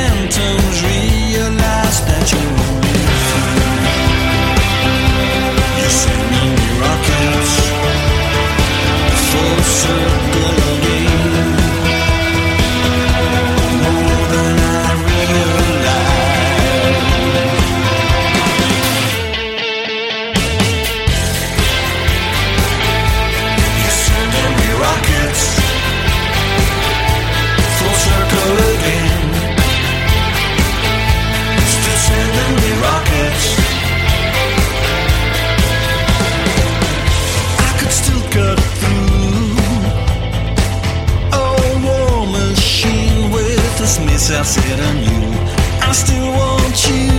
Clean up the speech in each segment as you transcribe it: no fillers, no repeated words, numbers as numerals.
phantoms realize that you're only a fool. You're sending me rockets, full circle again. More than I realize. You're sending me rockets, full circle again. Still sending me rockets. I could still cut through a war machine with this missile set on you. I still want you.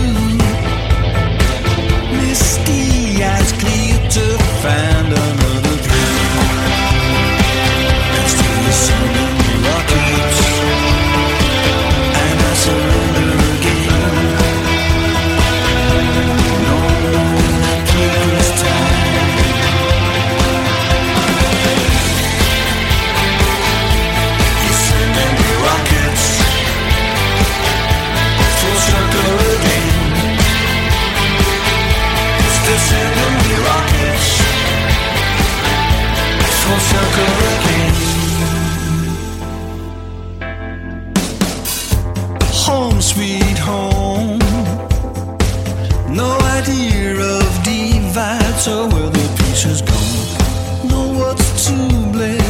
Misty eyes clear to find another dream. And still you're sending me rockets, and I surrender again. No more than previous time. You're sending me rockets, full circle again. Still sending me rockets, full circle again. Home sweet home. No idea of divide, so where the peace has gone. Know what's to blame.